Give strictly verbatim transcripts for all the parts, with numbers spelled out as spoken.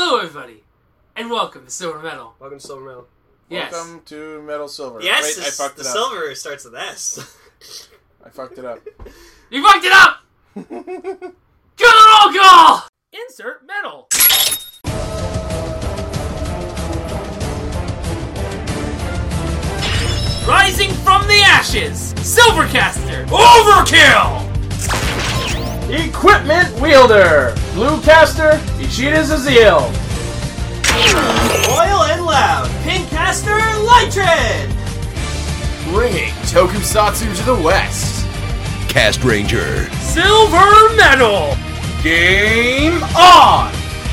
Hello, everybody, and welcome to Silver Metal. Welcome to Silver Metal. Yes. Welcome to Metal Silver. Yes, Wait, I fucked the it up. silver starts with S. I fucked it up. You fucked it up! Kill the roll call! Insert metal. Rising from the ashes, Silvercaster, Overkill! Equipment Wielder, Bluecaster, Ishida Zazil. Royal and Loud, Pinkcaster, Lightred. Bringing Tokusatsu to the west. Cast Ranger. Silver Metal! Game on!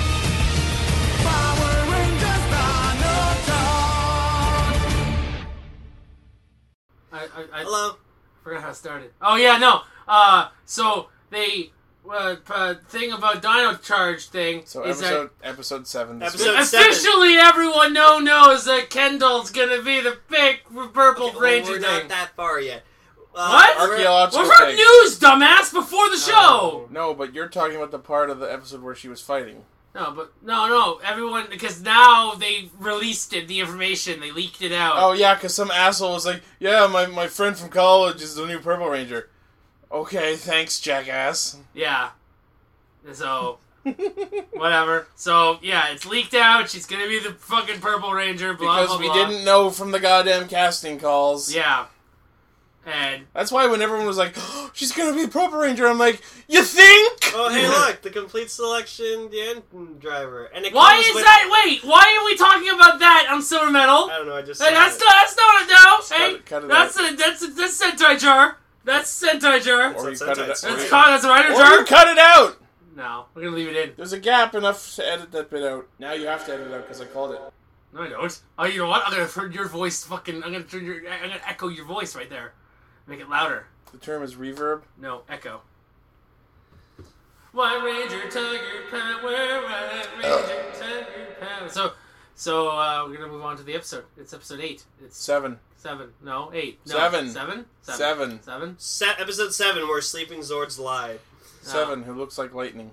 I, I, I Hello. forgot how it started. Oh, yeah, no. Uh, so, they, uh, uh thing about Dino Charge thing So is episode episode seven. This Episode week. seven. officially everyone now knows that Kendall's gonna be the big purple Okay, well, ranger we're thing. not that far yet. Uh, What? we're- Archaeological We're from thing. news, dumbass, before the show! No, but you're talking about the part of the episode where she was fighting. No, but, no, no, everyone, because now they released it, the information, they leaked it out. Oh yeah, because some asshole was like, "Yeah, my my friend from college is the new Purple Ranger." Okay, thanks, jackass. Yeah. So, whatever. So, yeah, it's leaked out, she's gonna be the fucking Purple Ranger, blah, Because blah, we blah. didn't know from the goddamn casting calls. Yeah. And, That's why when everyone was like, oh, "She's gonna be the Purple Ranger," I'm like, "You think?" Oh, hey, look, the complete selection, the engine driver. And it why comes is with- that, wait, why are we talking about that on Silver Metal? I don't know, I just Hey, saw that's it. not, that's not a no. cut Hey, it- cut it that's out. a, that's a, that's Sentai Jar. That's Sentai Jar. Or you So cut it it's- out. That's Or- called, that's a Rider Or Jar. you cut it out. No, we're gonna leave it in. There's a gap enough to edit that bit out. Now you have to edit it out because I called it. No, I don't. Oh, you know what? I'm gonna turn your voice fucking. I'm gonna turn your. I'm gonna echo your voice right there. Make it louder. The term is reverb. No, echo. White Ranger, Tiger Power, White Ranger, Tiger Power. So, so uh, we're gonna move on to the episode. It's episode eight. It's Seven. seven. No, eight. No, Seven. Seven. Seven. Seven. Se- episode seven, where Sleeping Zords lie. Seven, who looks like lightning.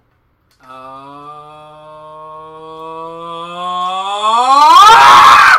Uh...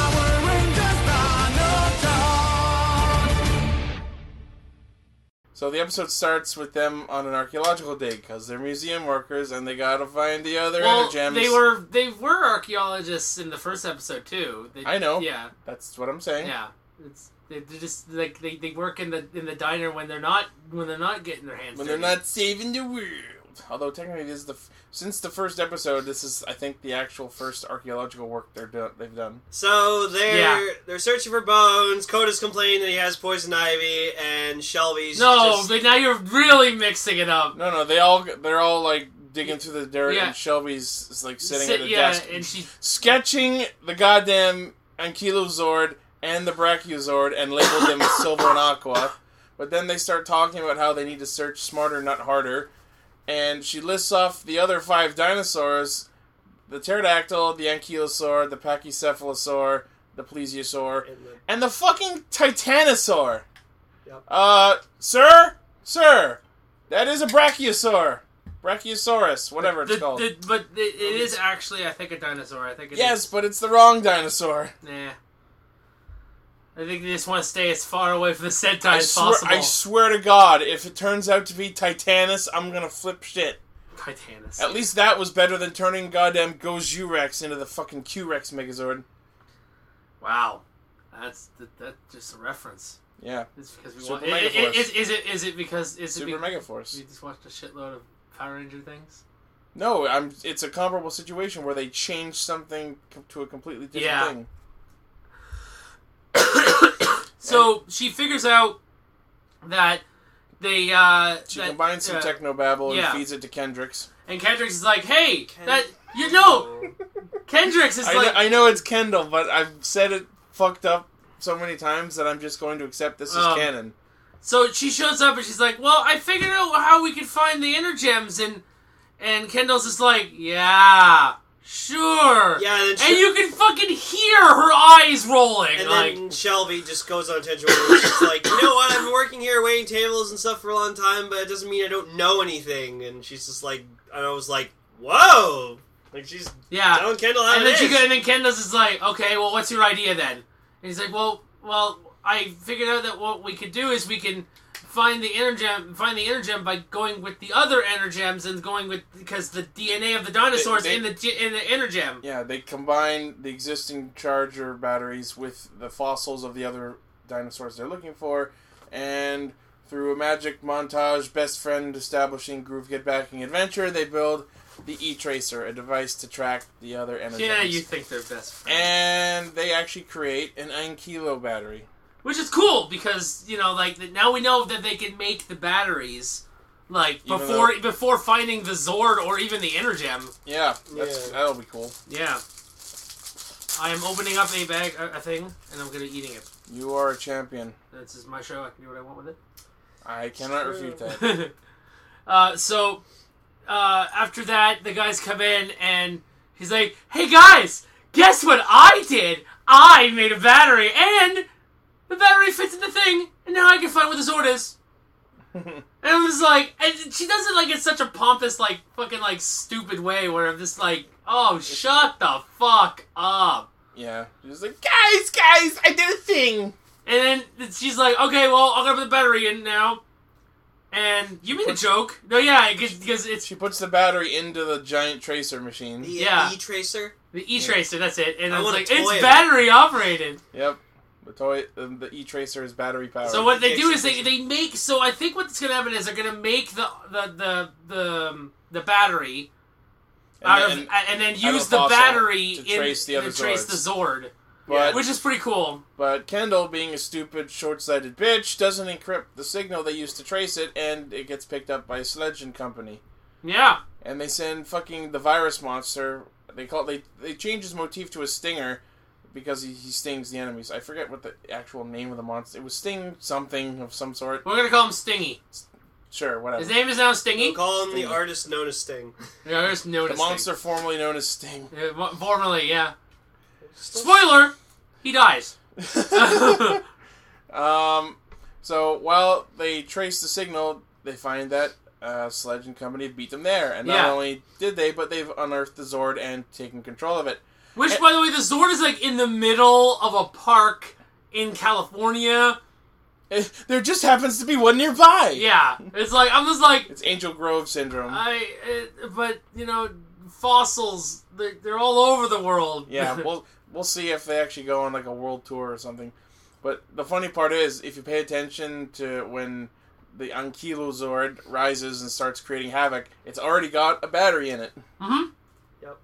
So the episode starts with them on an archaeological dig because they're museum workers and they gotta find the other Well, Energems. they were they were archaeologists in the first episode too. They, I know. Yeah, That's what I'm saying. yeah. It's they they're just like they, they work in the in the diner when they're not when they're not getting their hands When dirty. they're not saving the world. Although technically, this is the f- since the first episode, this is I think the actual first archaeological work they're do- they've done. So they're Yeah. they're searching for bones. Coda's complaining that he has poison ivy, and Shelby's No, just... but now you're really mixing it up. No, no, they all they're all like digging through the dirt, Yeah. and Shelby's is, like sitting Sit- at a yeah, desk and she sketching the goddamn Ankylozord and the Brachiozord and labeled them Silver and Aqua. But then they start talking about how they need to search smarter, not harder. And she lists off the other five dinosaurs: the pterodactyl, the ankylosaur, the pachycephalosaur, the plesiosaur, and the- and the fucking titanosaur. Yep. Uh, sir? Sir, that is a brachiosaur. Brachiosaurus, whatever it's the, called. the, but it, it is actually I think a dinosaur. I think it Yes, is. but it's the wrong dinosaur. Nah. I think they just want to stay as far away from the Sentai I as swear, possible. I swear to God, if it turns out to be Titanus, I'm gonna flip shit. Titanus. At least that was better than turning goddamn Gozu-Rex into the fucking Q-Rex Megazord. Wow, that's that, that's just a reference. Yeah. It's because we Super want. i- i- Megaforce. Is, is it? Is it because? Is Super it be, Megaforce. we just watched a shitload of Power Ranger things? No, I'm. It's a comparable situation where they changed something co- to a completely different Yeah. thing. So she figures out that they. Uh, She that, combines some uh, technobabble yeah. and feeds it to Kendricks. and Kendricks is like, "Hey, Ken- that you know." Kendricks is I, like, know, I know it's Kendall, but I've said it fucked up so many times that I'm just going to accept this as Um, canon. So she shows up and she's like, "Well, I figured out how we could find the Energems," and and Kendall's just like, "Yeah, sure." Yeah, and then and Shel- you can fucking hear her eyes rolling. And like, then Shelby just goes on a tangent where she's like, you know what, I've been working here waiting tables and stuff for a long time, but it doesn't mean I don't know anything. And she's just like, and I was like, whoa, Like, she's Yeah. telling Kendall how And it then, she is. go, and then Kendall's is like, okay, well, what's your idea then? And he's like, well, well, I figured out that what we could do is we can find the energem, find the energem by going with the other energems and going with because the D N A of the dinosaurs They- they- in the ge- in the energem. Yeah, they combine the existing charger batteries with the fossils of the other dinosaurs they're looking for, and through a magic montage, best friend establishing groove get backing adventure, they build the E-Tracer, a device to track the other energems. Yeah, you think they're best friends. And they actually create an Ankylo battery. Which is cool because you know, like now we know that they can make the batteries, like Even before though- before finding the Zord or even the Energem. Yeah, that's, Yeah. that'll be cool. Yeah. I am opening up a bag, a, a thing, and I'm gonna be eating it. You are a champion. This is my show. I can do what I want with it. I cannot refute that. uh, so uh, after that, the guys come in and he's like, "Hey guys, guess what I did? I made a battery, and the battery fits in the thing, and now I can find where the Zord is." And I was like, and she does it like in such a pompous, like fucking like stupid way, where I'm just like, "Oh, shut the fuck up." Yeah. She's like, guys, guys, I did a thing. And then she's like, "Okay, well, I'm gonna put the battery in now." And you made a joke. No, yeah, because it's She puts the battery into the giant tracer machine. The Yeah. E-Tracer? the E-Tracer, that's it. And I I was want a like, toy it's of it. battery operated. Yep. The toy, the, the E-Tracer is battery powered. So what they Takes do the is they, picture. they make, so I think what's going to happen is they're going to make the the the the, um, the battery And out then- of, and then out use of the fossil battery to in, trace the other to trace Zords. the Zord, But, which is pretty cool. but Kendall, being a stupid, short-sighted bitch, doesn't encrypt the signal they used to trace it, and it gets picked up by Sledge and Company. Yeah. And they send fucking the virus monster. They call they they change his motif to a stinger because he, he stings the enemies. I forget what the actual name of the monster. It was Sting something of some sort. We're going to call him Stingy. Sure, whatever. His name is now Stingy. We'll call him the Sting. artist known as Sting. Yeah, I just the noticed. monster formerly known as Sting. Yeah, mo- formerly, yeah. Spoiler! He dies. Um, so while they trace the signal, they find that uh, Sledge and Company beat them there. And not Yeah. only did they, but they've unearthed the Zord and taken control of it. Which, by the way, the Zord is like in the middle of a park in California. Eh, There just happens to be one nearby. Yeah, it's like I'm just like It's Angel Grove syndrome. I, uh, but you know, fossils they're, they're all over the world. Yeah, we'll we'll see if they actually go on like a world tour or something. But the funny part is, if you pay attention to when the Ankylozord rises and starts creating havoc, it's already got a battery in it. hmm Yep.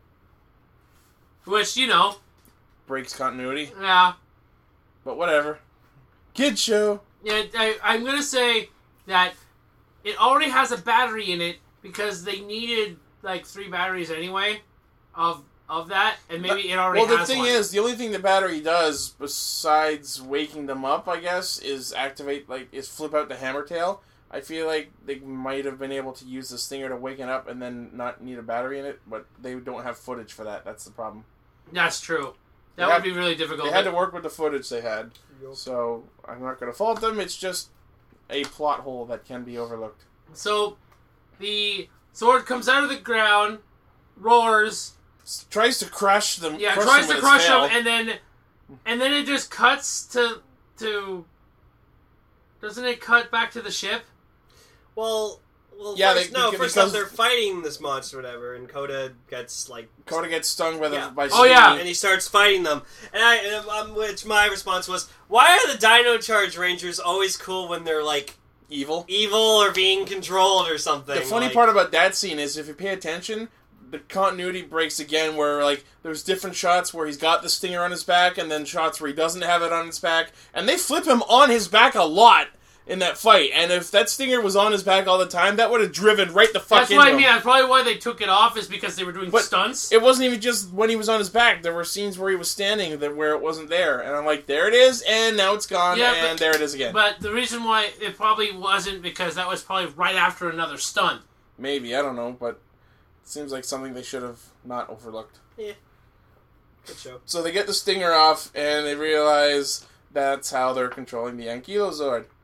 Which you know, Breaks continuity, yeah, but whatever. Kid show. yeah. I, I'm gonna say that it already has a battery in it because they needed like three batteries anyway of of that, and maybe it already Well, the has thing one. is, the only thing the battery does besides waking them up, I guess, is activate like is flip out the hammer tail. I feel like they might have been able to use the stinger to wake it up and then not need a battery in it, but they don't have footage for that. That's the problem. That's true. That They would had- be really difficult. They had to work with the footage they had, Yup. so I'm not going to fault them. It's just a plot hole that can be overlooked. So, the Zord comes out of the ground, roars, S- tries to crush them. yeah, crush tries them to with crush its tail. him, and then, and then it just cuts to, to. Doesn't it cut back to the ship? Well, well, Yeah, first, they- no, because- first off, they're fighting this monster, or whatever, and Coda gets, like... Coda gets stung by the Yeah. by Oh, yeah. And he starts fighting them. And I, and, um, which my response was, why are the Dino Charge Rangers always cool when they're, like, evil. evil or being controlled or something? The funny like, part about that scene is if you pay attention, the continuity breaks again where, like, there's different shots where he's got the stinger on his back and then shots where he doesn't have it on his back. And they flip him on his back a lot in that fight. And if that stinger was on his back all the time, that would have driven right the fuck That's into what I him. mean. That's probably why they took it off is because they were doing But stunts. It wasn't even just when he was on his back. There were scenes where he was standing that where it wasn't there. And I'm like, there it is, and now it's gone, Yeah, and but- there it is again. But the reason why it probably wasn't because that was probably right after another stunt. Maybe, I don't know, but it seems like something they should have not overlooked. Yeah. Good show. So they get the stinger off, and they realize that's how they're controlling the Ankylozord.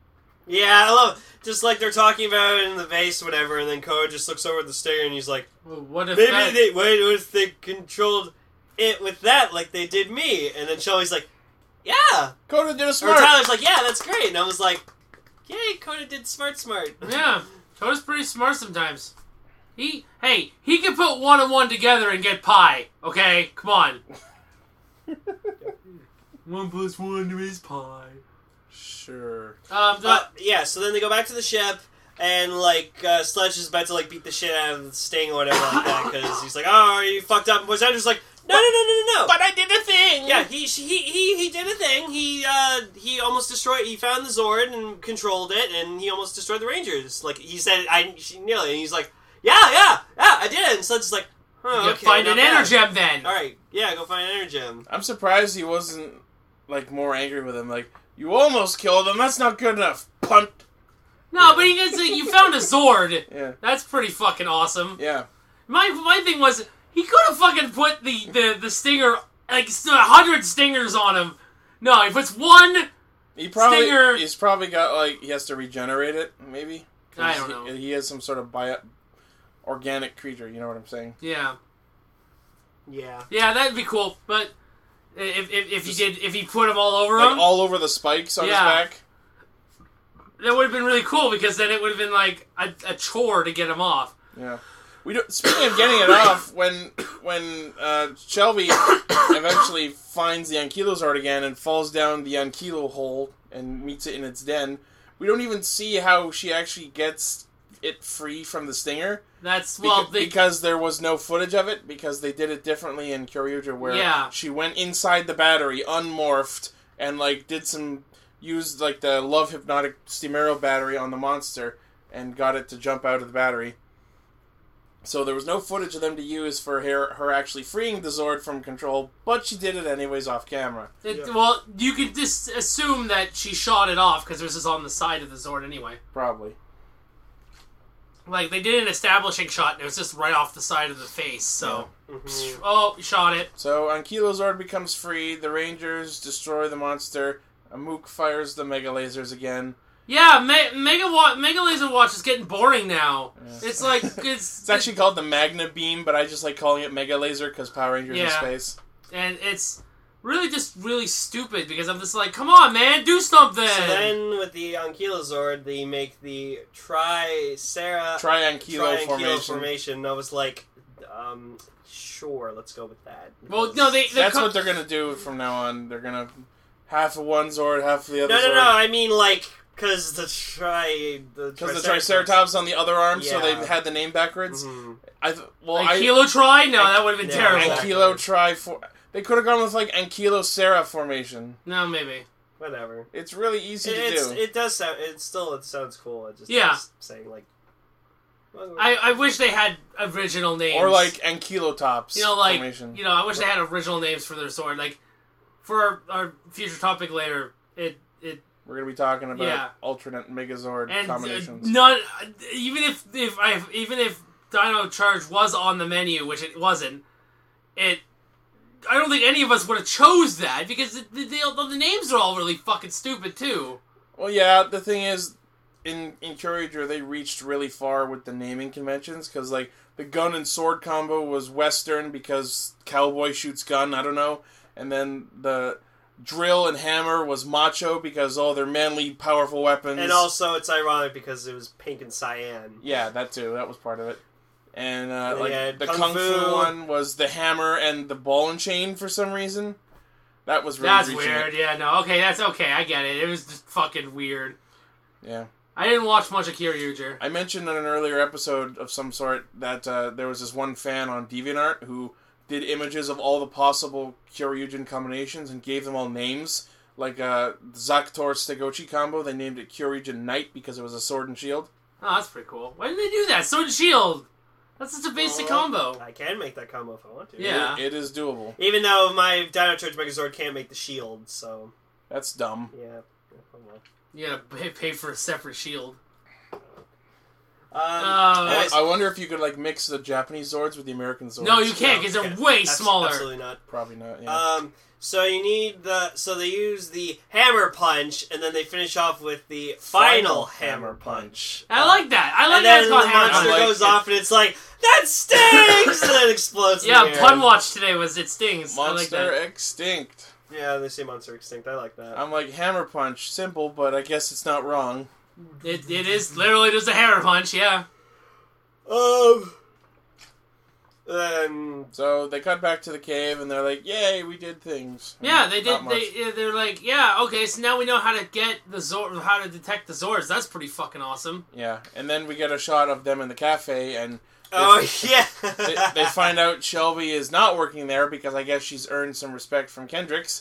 Yeah, I love it. Just like they're talking about it in the vase, whatever, and then Koa just looks over at the stinger and he's like, Well, what if maybe that... they, what if they controlled it with that like they did me? And then Shelby's like, yeah. Coda did a Or smart. Tyler's like, yeah, that's great. And I was like, yay, Koda did smart smart. Yeah, Koda's pretty smart sometimes. He, hey, he can put one and one together and get pi. Okay, come on. One plus one is pi. Sure. Um, the, Uh, yeah, so then they go back to the ship, and, like, uh, Sledge is about to, like, beat the shit out of the Sting or whatever like that, because he's like, oh, you fucked up, and Boy Andrew's like, no, no, no, no, no, no. But I did a thing! Yeah, he, he, he, he did a thing. He, uh, he almost destroyed, he found the Zord and controlled it, and he almost destroyed the Rangers. Like, he said, I nearly, and he's like, yeah, yeah, yeah, I did it, and Sledge is like, huh, you okay, find not an bad. Energem then. Alright, yeah, go find an Energem. I'm surprised he wasn't, like, more angry with him. Like, you almost killed him, that's not good enough. Punt. No, but he gets like, you found a Zord. Yeah. That's pretty fucking awesome. Yeah. My my thing was, he could have fucking put the, the, the stinger, like, a hundred stingers on him. No, he puts one... He probably, Stinger. he's probably got, like, he has to regenerate it, maybe? 'Cause I don't he, know. He has some sort of bio, organic creature, you know what I'm saying? Yeah. Yeah. Yeah, that'd be cool, but... If, if, if he did, if he put them all over Like, him, all over the spikes on Yeah. his back? that would have been really cool because then it would have been like a, a chore to get him off. Yeah. We do, speaking of getting it off, when when uh, Shelby eventually finds the Ankylozord again and falls down the Ankylo hole and meets it in its den, we don't even see how she actually gets it free from the stinger. That's Beca- well, they, because there was no footage of it, because they did it differently in Kyoryuger, where Yeah. she went inside the battery, unmorphed, and like did some, used like the Love Hypnotic Steamero battery on the monster, and got it to jump out of the battery. So there was no footage of them to use for her, her actually freeing the Zord from control, but she did it anyways off camera. it, Yeah. well, you could just assume that she shot it off because this is on the side of the Zord anyway. Probably. Like they did an establishing shot and it was just right off the side of the face. So, Mhm. oh, shot it. So Ankylozord becomes free, the Rangers destroy the monster, Amuk fires the Mega Lasers again. Yeah, Me- Mega Wa- Mega Laser Watch is getting boring now. Yeah. It's like it's It's actually called the Magna Beam, but I just like calling it Mega Laser because Power Rangers in Yeah. space. and it's really just really stupid because I'm just like, come on, man, do something. So then, with the Ankylozord, they make the Tri-Sera Triankylo Triangular formation. formation. I was like, um, sure, let's go with that. well, no, they. they That's co- what they're gonna do from now on. They're gonna half of one Zord, half of the other No, no, Zord. no. I mean, like, because the Tri, the Because the Triceratops on the other arm, so Yeah. they had the name backwards. Mhm. I th- well, like I Kilo Try? No, that would have been Yeah, terrible. exactly. Ankylo Tri for. They could have gone with like Ankylosera formation. No, maybe. Whatever. It's really easy to It's, do. it does sound. It still it sounds cool. It just Yeah. is saying like. well, I, I wish they had original names. or like Ankylotops you know, like formation. you know, I wish they had original names for their sword. Like for our, our future topic later, it it We're gonna be talking about Yeah. alternate Megazord and uh, combinations. none. Even if if I even if Dino Charge was on the menu, which it wasn't, it. I don't think any of us would have chose that because the, the, the, the names are all really fucking stupid too. Well, yeah. The thing is, in in Kyoryuger, they reached really far with the naming conventions because, like, the gun and sword combo was Western because cowboy shoots gun. I don't know, and then the drill and hammer was macho because oh, they're manly, powerful weapons. and also, it's ironic because it was pink and cyan. yeah, that too. That was part of it. And uh, And like yeah, the Kung kung fu. Fu. one was the hammer and the ball and chain for some reason. That was really That's reaching weird. it. Yeah, no, okay, that's okay. I get it. It was just fucking weird. Yeah. I didn't watch much of Kyoryuger. I mentioned in an earlier episode of some sort that uh, there was this one fan on DeviantArt who did images of all the possible Kyoryugen combinations and gave them all names. Like uh, Zaktor Stegochi combo, they named it Kyoryugen Knight because it was a sword and shield. Oh, that's pretty cool. Why did they do that? Sword and Shield. That's such a basic Well, combo. I can make that combo if I want to. Yeah. It, it is doable. Even though my Dino Charge Megazord can't make the shield, so That's dumb. yeah. Oh, well. You gotta pay, pay for a separate shield. Um, Uh, anyways, I wonder if you could like mix the Japanese Zords with the American Zords. No, you can't no, because they're can't. way Abs- smaller. Absolutely not. Probably not. Yeah. Um, So you need the. So they use the hammer punch, and then they finish off with the final, final hammer punch. I like that. I like and that. then It's the called hammer monster punch. goes off, and it's like that stings, and then it explodes. Yeah, in the air. Pun Watch today was it stings. Monster I like that. extinct. Yeah, they say monster extinct. I like that. I'm like, hammer punch, simple, but I guess it's not wrong. It, it is literally just a hammer punch. Yeah. Um. Then So they cut back to the cave, and they're like, "Yay, we did things." Yeah, they Not did. much. They yeah, they're like, yeah, okay. So now we know how to get the Zord, how to detect the Zords. That's pretty fucking awesome. Yeah, and then we get a shot of them in the cafe, and oh yeah, they, they find out Shelby is not working there because I guess she's earned some respect from Kendricks.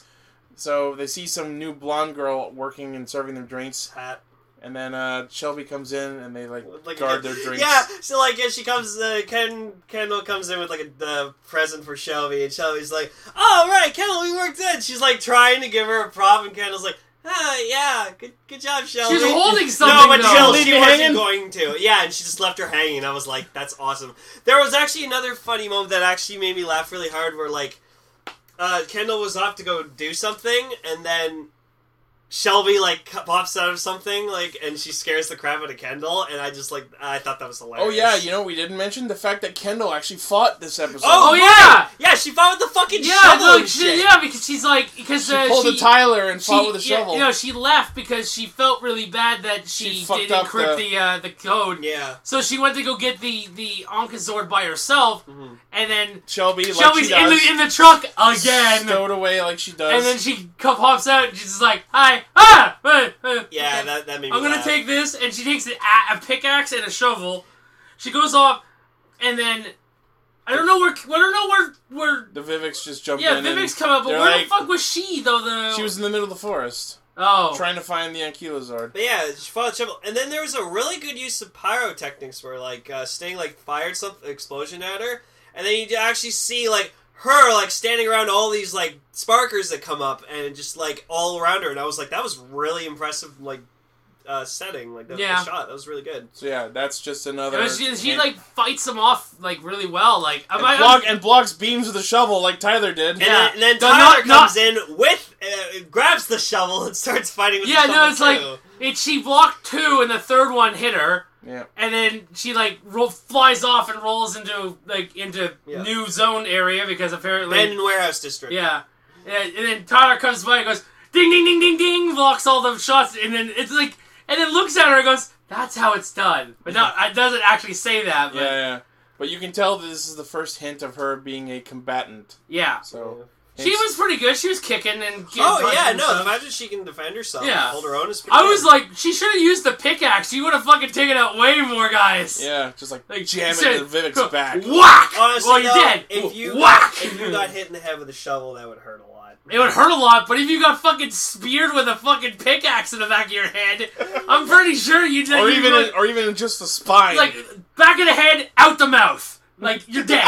So they see some new blonde girl working and serving them drinks, Hat. and then uh, Shelby comes in and they like, Like, guard uh, their drinks. Yeah, so like as she comes, uh, Ken Kendall comes in with like a uh, present for Shelby, and Shelby's like, "Oh right, Kendall, we worked good." She's like trying to give her a prop, and Kendall's like, "Ah, yeah, good, good job, Shelby." She's holding something. No, but though. Jill, Leave she me wasn't hanging? going to. Yeah, and she just left her hanging. I was like, that's awesome. There was actually another funny moment that actually made me laugh really hard where, like, uh, Kendall was off to go do something, and then Shelby, like, pops out of something, like, and she scares the crap out of Kendall, and I just, like, I thought that was hilarious. Oh yeah, you know what we didn't mention? The fact that Kendall actually fought this episode. Oh, Oh, right. yeah! Yeah, she fought with the fucking Yeah, shovel look, and she, shit. yeah, because she's like, because she uh, pulled she, a Tyler and fought she- with a yeah, shovel. You know, she left because she felt really bad that she, She fucked didn't up encrypt the- the uh, the code. Yeah. So she went to go get the the Onkazord by herself, Mm-hmm. and then Shelby, like Shelby's she in does, the in the truck again. stowed away like she does. And then she co- pops out and she's just like, "Hi, ah, uh, uh, Yeah, okay. that, that made me I'm gonna laugh. take this," and she takes a, a pickaxe and a shovel. She goes off, and then I don't know where I don't know where where. the Viveks just jumped Yeah, in. Vivek's and come up, but they're where like- the fuck was she though? The She was in the middle of the forest, oh trying to find the Ankylozord. But yeah, she fought the shovel. And then there was a really good use of pyrotechnics where, like, uh, Sting, like, fired some explosion at her. And then you actually see, like, her, like, standing around all these, like, sparkers that come up and just, like, all around her. And I was like, that was really impressive, like, uh, setting. Like, that Yeah. the shot. That was really good. So yeah, that's just another. You know, she, she hint. like fights them off like really well. Like and, I, I, block, and blocks beams with a shovel like Tyler did. And Yeah. then, and then No, Tyler not- comes in with, uh, grabs the shovel and starts fighting with yeah, the no, shovel, it's too. like it. She blocked two, and the third one hit her. Yeah. And then she like ro- flies off and rolls into like into Yeah. new zone area because apparently Abandoned Warehouse District. yeah. yeah. And then Tyler comes by and goes ding ding ding ding ding, blocks all the shots, and then it's like and then looks at her and goes, "That's how it's done." But no, it doesn't actually say that. But Yeah, yeah. But you can tell that this is the first hint of her being a combatant. yeah. So She was pretty good. She was kicking and getting Oh, punches yeah, and no, stuff. the fact that she can defend herself Yeah. and hold her own is pretty I good. was like, she should have used the pickaxe. She would have fucking taken out way more guys. yeah, just like, Like, jam it said, in Vivek's back. Whack! Honestly, well, you're though, dead. If you Whack! Got, if you got hit in the head with a shovel, that would hurt a lot. It would hurt a lot, but if you got fucking speared with a fucking pickaxe in the back of your head, I'm pretty sure you'd Or you'd even, like, in, or even in just the spine. like back of the head, out the mouth. Like you're dead.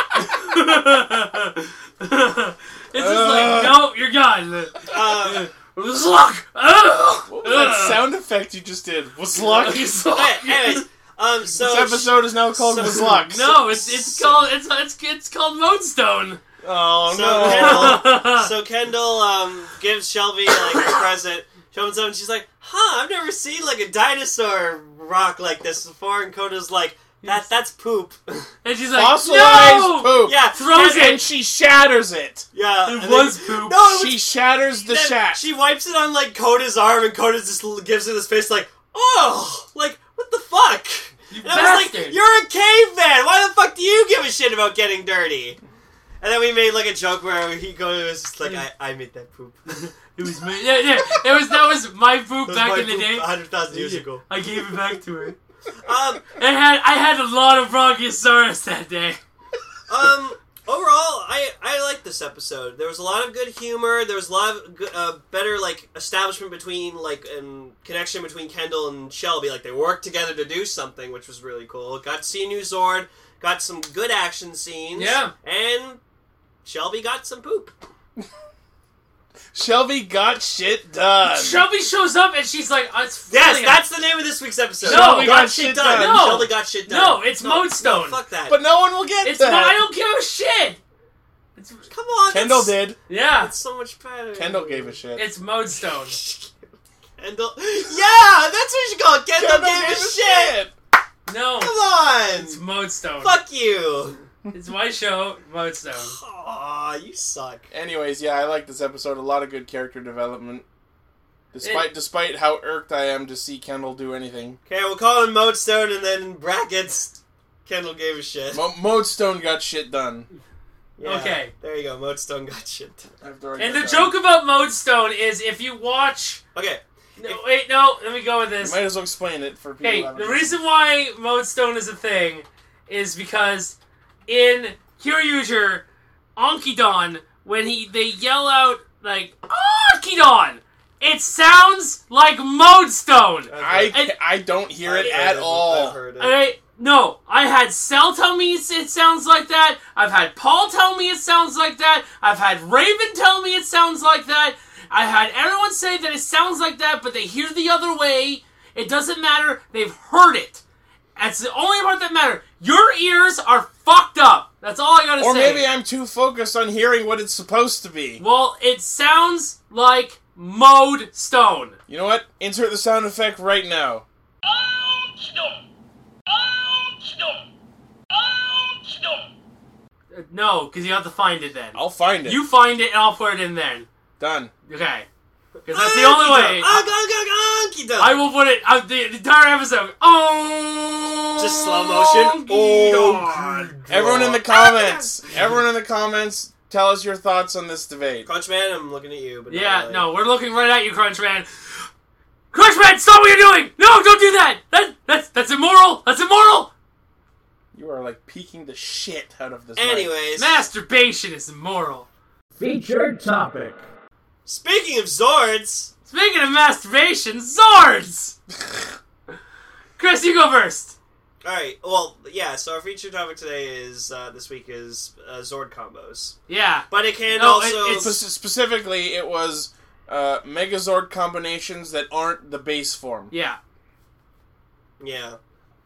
It's just like, no, you're gone. Uh, Look. what was that sound effect you just did? Was luck? This okay, anyways, um, so episode is now called so- Was Luck. No, it's it's called it's it's it's called Lodestone. Oh So no. Kendall, so Kendall um, gives Shelby like a present. She opens up and she's like, "Huh, I've never seen like a dinosaur rock like this before." And Coda's like, "That that's poop." And she's like, Fossilized no! poop. yeah, Throws and, it. And she shatters it. Yeah, It and was then- poop. No, it was She shatters the then shack. She wipes it on like Coda's arm, and Coda just l- gives her this face like, "Oh, like what the fuck?" You and I was like, bastard. "You're a caveman. Why the fuck do you give a shit about getting dirty?" And then we made like a joke where he goes just like, "I, I made that poop." It was me. Yeah, yeah. It was that was my poop That was back my in the poop day. a hundred thousand years ago. I gave it back to her. Um, I had I had a lot of Bronchiosaurus that day. um. Overall, I I like this episode. There was a lot of good humor. There was a lot of good, uh, better like establishment between like and connection between Kendall and Shelby. Like they worked together to do something, which was really cool. Got to see a new Zord. Got some good action scenes. Yeah. And Shelby got some poop. Shelby got shit done. Shelby shows up and she's like, oh, it's Yes, funny. that's the name of this week's episode. No, Shelby got shit done. No. Shelby got shit done. No, it's Modestone. No, fuck that. But no one will get It's that. not. I don't give a shit. It's, Come on, Kendall that's, did. yeah, That's so much better. Kendall gave a shit. it's Modestone. Kendall. Yeah, that's what you should call it. Kendall, Kendall gave, gave a shit. No, Come on. it's Modestone. Fuck you. It's my show, Modestone. Aw, you suck. Anyways, yeah, I like this episode. A lot of good character development. Despite It- despite how irked I am to see Kendall do anything. Okay, we'll call him Modestone, and then in brackets, Kendall gave a shit. Mo- Modestone got shit done. Yeah, Okay. There you go. Modestone got shit. I've already And got the that. joke about Modestone is if you watch... Okay. No, wait, no, let me go with You this. might as well explain it for people. Okay, who haven't the listened. reason why Modestone is a thing is because in Kyoryuger, Ankidon, when he they yell out, like, Ankidon! It sounds like Modestone! I, And- I don't hear it I've at heard all. I've heard it. I, no, I had Cell tell me it it sounds like that. I've had Paul tell me it sounds like that. I've had Raven tell me it sounds like that. I had everyone say that it sounds like that, but they hear the other way. It doesn't matter. They've heard it. That's the only part that matters. Your ears are fucked up. That's all I gotta Or say. maybe I'm too focused on hearing what it's supposed to be. Well, it sounds like Modestone. You know what? Insert the sound effect right now. Uh, No, because you have to find it then. I'll find it. You find it and I'll put it in then. Done. Okay. Because that's the only way. Ankidon. I will put it uh, the, the entire episode. Oh, Just slow motion. Oh, Everyone in the comments. Everyone in the comments. Tell us your thoughts on this debate. Crunchman, I'm looking at you. But not Yeah, really. no, we're looking right at you, Crunchman. Crunchman, stop what you're doing! No, don't do that! That that's that's immoral! That's immoral! You are like peeking the shit out of this. Anyways, Masturbation is immoral. Featured topic. speaking of Zords, Speaking of masturbation, Zords! Chris, you go first. all right. Well, yeah. So our feature topic today is uh, this week is uh, Zord combos, Yeah. but it can No, also. it- it's- Spe- specifically, it was uh, Megazord combinations that aren't the base form. Yeah. yeah.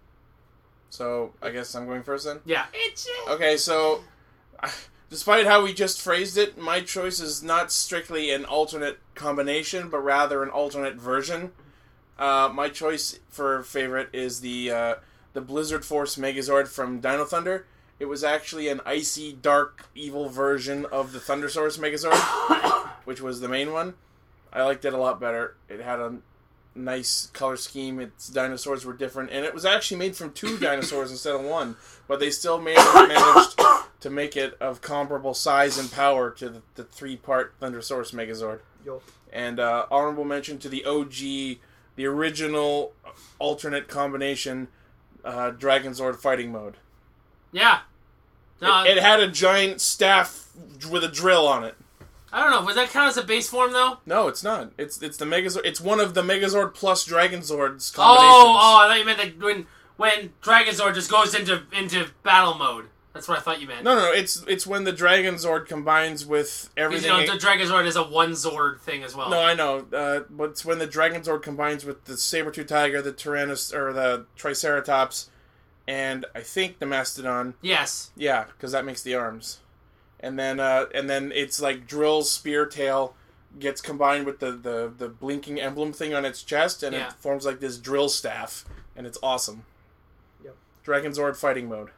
So I guess I'm going first then. Yeah. Okay, so despite how we just phrased it, my choice is not strictly an alternate combination, but rather an alternate version. Uh, my choice for favorite is the uh, the Blizzard Force Megazord from Dino Thunder. It was actually an icy, dark, evil version of the Thunder Source Megazord, which was the main one. I liked it a lot better. It had a nice color scheme. Its dinosaurs were different, and it was actually made from two dinosaurs instead of one. But they still made, managed to make it of comparable size and power to the, the three-part Thundersaurus Megazord. Yo. And uh, honorable mention to the O G, the original alternate combination, uh, Dragonzord fighting mode. Yeah. No, It, it had a giant staff with a drill on it. I don't know. Would that count as a base form, though? No, it's not. It's it's the Megazord. It's one of the Megazord plus Dragonzords combinations. Oh, oh, I thought you meant that when when Dragonzord just goes into into battle mode. That's what I thought you meant. No, no, no. It's it's when the Dragonzord combines with Because, everything. you know, the Dragonzord is a one Zord thing as well. No, I know. Uh, but it's when the Dragonzord combines with the Saber-tooth Tiger, the Tyrannos, or the Triceratops, and I think the Mastodon. Yes. Yeah, because that makes the arms. And then, uh, and then it's like Drill's spear tail gets combined with the, the, the blinking emblem thing on its chest, and Yeah. it forms like this drill staff, and it's awesome. Yep. Dragonzord fighting mode,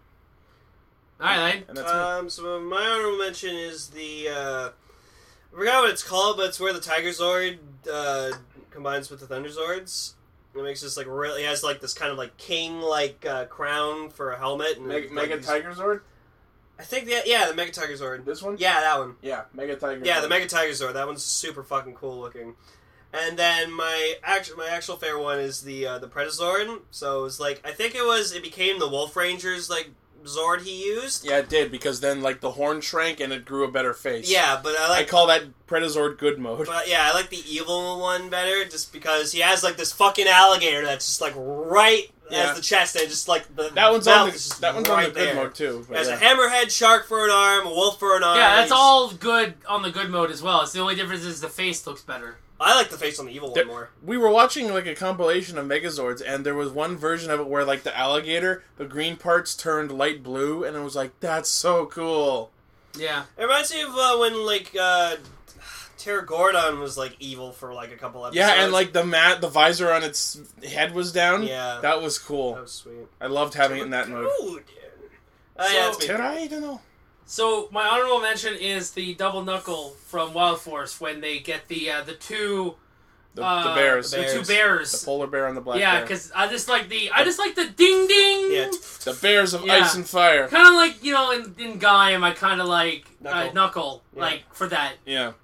All right, Lane. and that's me. Um, so my honorable mention is the, uh, I forgot what it's called, but it's where the Tiger Zord, uh, combines with the Thunder Zords. It makes this, like, really, it has, like, this kind of, like, king-like, uh, crown for a helmet. And Mega, like, Mega these- Tiger Zord. I think that, yeah, the Mega Tiger Zord. This one. Yeah, that one. Yeah, Mega Tiger. Yeah, Zord. the Mega Tiger Zord. That one's super fucking cool looking. And then my actual my actual favorite one is the uh, the Predazord. So it was like I think it was it became the Wolf Ranger's like Zord he used. Yeah, it did, because then like the horn shrank and it grew a better face. Yeah, but I I like call that Predazord good mode. but yeah, I like the evil one better just because he has like this fucking alligator that's just like right Yeah. as the chest and just like the That one's mouth on the is just that one's right on the good there. mode too. It But has yeah. a hammerhead shark for an arm, a wolf for an arm. Yeah, that's He's- all good on the good mode as well. It's the only difference is the face looks better. I like the face on the evil There- one more. We were watching like a compilation of Megazords, and there was one version of it where like the alligator, the green parts turned light blue, and it was like, that's so cool. Yeah. It reminds me of uh, when, like, uh, Terra Gordon was, like, evil for, like, a couple episodes. Yeah, and like the mat, the visor on its head was down. Yeah. That was cool. That was sweet. I loved having it in that mode. Good. Uh, yeah, that's me. Did I don't know. So my honorable mention is the double knuckle from Wild Force when they get the uh, the two The, uh, the bears. the, the two bears. bears. The polar bear and the black yeah, bear. because I just like the I just like the ding ding. Yeah. The bears of Yeah. ice and fire. Kind of like, you know, in, in Gaim, I kind of like Knuckle. Uh, knuckle, Yeah. like for that. Yeah.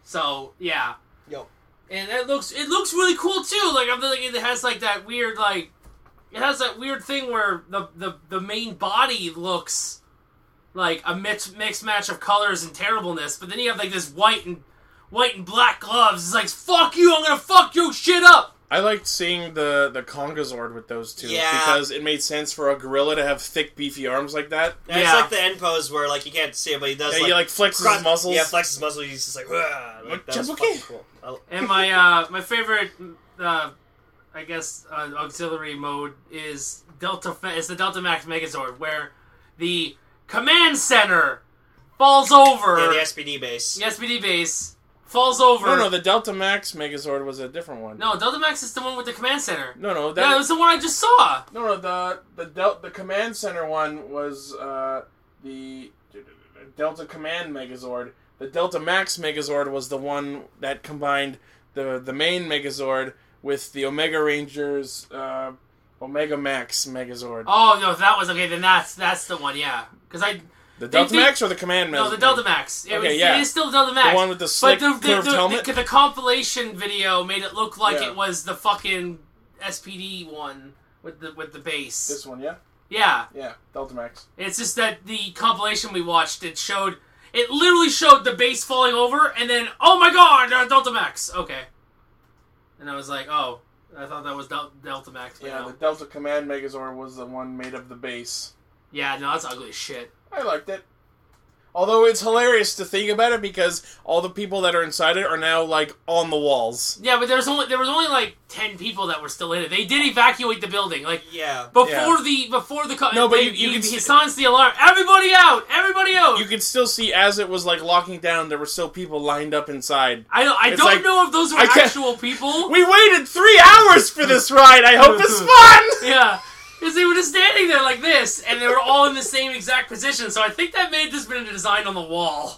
So yeah, Yo. and it looks it looks really cool too. Like I'm thinking, it has like that weird like it has that weird thing where the the, the main body looks like a mixed mixed match of colors and terribleness, but then you have like this white and white and black gloves. It's like fuck you, I'm gonna fuck your shit up. I liked seeing the the Kongazord with those two Yeah. because it made sense for a gorilla to have thick, beefy arms like that. And Yeah. It's like the end pose where, like, you can't see it, but he does, Yeah, like... he like flexes cross- his muscles. Yeah, flexes his muscles, he's just like... "Wah!" Like, that was Jump, fucking okay. cool. I- And my uh my favorite uh I guess uh, auxiliary mode is Delta. It's the Delta Max Megazord where the command center falls over. Yeah, the S P D base. The S P D base falls over. No, no, the Delta Max Megazord was a different one. No, Delta Max is the one with the command center. no, no, that Yeah, it was the one I just saw. no, no. The the Del- the command center one was uh, the Delta Command Megazord. The Delta Max Megazord was the one that combined the the main Megazord with the Omega Rangers uh, Omega Max Megazord. Oh no, that was okay. Then that's that's the one. Yeah, because I the Delta they- Max or the Command Megazord? no the Delta Max. It, Okay, was, yeah. it is still Delta Max. The one with the slick but the, the, curved the, helmet. The, the compilation video made it look like Yeah. it was the fucking S P D one with the with the base. This one, yeah, Yeah, yeah, Delta Max. it's just that the compilation we watched, it showed, it literally showed the base falling over, and then oh my god, uh, Delta Max. Okay, and I was like, oh, I thought that was Del- Delta Max. But Yeah, no. the Delta Command Megazord was the one made of the base. yeah, no, that's ugly as shit. I liked it. Although it's hilarious to think about it because all the people that are inside it are now like on the walls. Yeah, but there was only there was only like ten people that were still in it. They did evacuate the building, like Yeah. before Yeah. the before the co- No, but they- you- you he, can he s- signs the alarm. Everybody out! Everybody out! You could still see as it was like locking down, there were still people lined up inside. I don't I It's don't like- know if those were I can't- actual people. We waited three hours for this ride. I hope it's fun. Yeah. Because they were just standing there like this, and they were all in the same exact position, so I think that may have just been designed on the wall.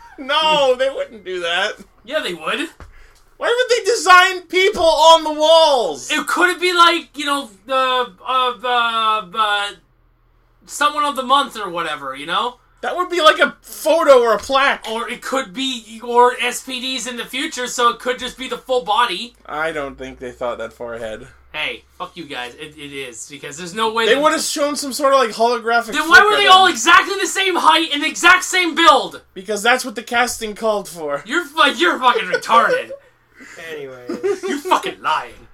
No, they wouldn't do that. Yeah, they would. Why would they design people on the walls? It could be like, you know, the, uh, uh, uh, someone of the month or whatever, you know? That would be like a photo or a plaque. Or it could be, or S P Ds in the future, so it could just be the full body. I don't think they thought that far ahead. Hey, fuck you guys. It, it is, because there's no way... They that- would have shown some sort of like holographic. Then why flick were of they them. all exactly the same height and the exact same build? Because that's what the casting called for. You're, fu- you're fucking retarded. Anyways. You fucking lying.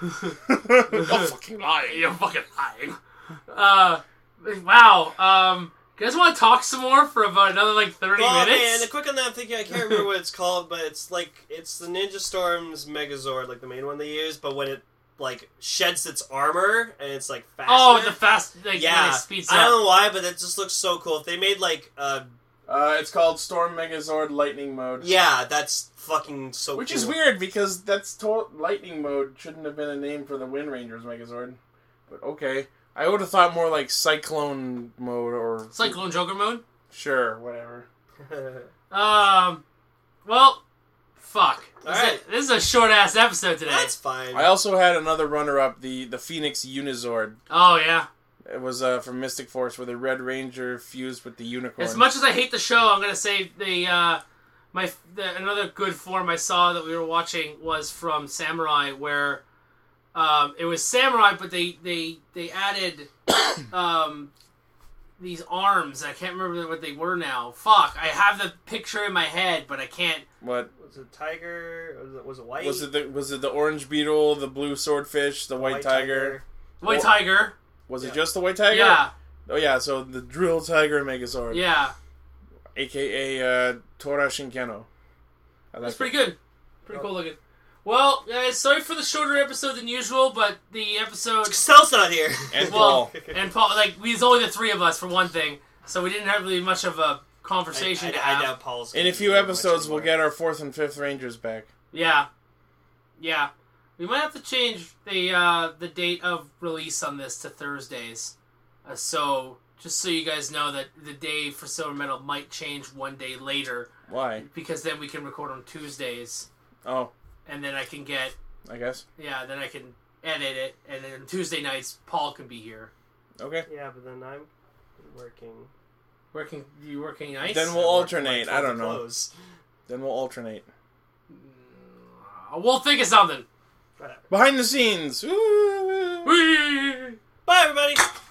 You're fucking lying. You're fucking lying. Uh, wow. Um, you guys want to talk some more for about another like thirty Well, minutes? man, the quick on that, I'm thinking, I can't remember what it's called, but it's like, it's the Ninja Storm's Megazord, like the main one they use, but when it, like, sheds its armor, and it's, like, faster. Oh, the fast like when yeah. it speeds I up. don't know why, but it just looks so cool. If they made, like, uh, Uh, it's called Storm Megazord Lightning Mode. yeah, that's fucking so Which cool. is weird because that's to- Lightning Mode shouldn't have been a name for the Wind Rangers Megazord. But okay. I would have thought more like Cyclone Mode or... Cyclone Joker mode. Sure, whatever. Um, well, fuck. This, Alright. is, this is a short ass episode today. That's fine. I also had another runner-up, the, the Phoenix Unizord. Oh yeah. It was uh, from Mystic Force where the Red Ranger fused with the Unicorn. As much as I hate the show, I'm gonna say the uh, my the, another good form I saw that we were watching was from Samurai, where um, it was Samurai, but they they they added um, these arms. I can't remember what they were now. Fuck, I have the picture in my head, but I can't. What? Was it tiger? Was it, was it white? Was it the was it the orange beetle, the blue swordfish, the white, tiger? White Well- Tiger. Was it Yeah. just the white tiger? Yeah, Oh yeah, so the Drill Tiger Megazord. yeah, A K A uh, Tora Shinkeno. I like that's it. pretty good. Pretty cool looking. Well, guys, sorry for the shorter episode than usual, but the episode. Stealth's not here. And Well, Paul. and Paul, like, we was only the three of us for one thing, so we didn't have really much of a conversation I, to I, I have. doubt Paul's. In gonna a few do much episodes, we'll anymore. get our fourth and fifth Rangers back. Yeah, yeah. We might have to change the uh, the date of release on this to Thursdays. Uh, so just so you guys know that the day for Silver Metal might change one day later, Why? because then we can record on Tuesdays, Oh, and then I can get I guess. yeah, then I can edit it, and then Tuesday nights Paul can be here. Okay. Yeah, but then I'm working. Working, you working nights? Then we'll I work from, alternate. like, I twelve don't to know. close. Then we'll alternate. Uh, we'll think of something. Whatever. Behind the scenes. Woo! Whee! Bye, everybody.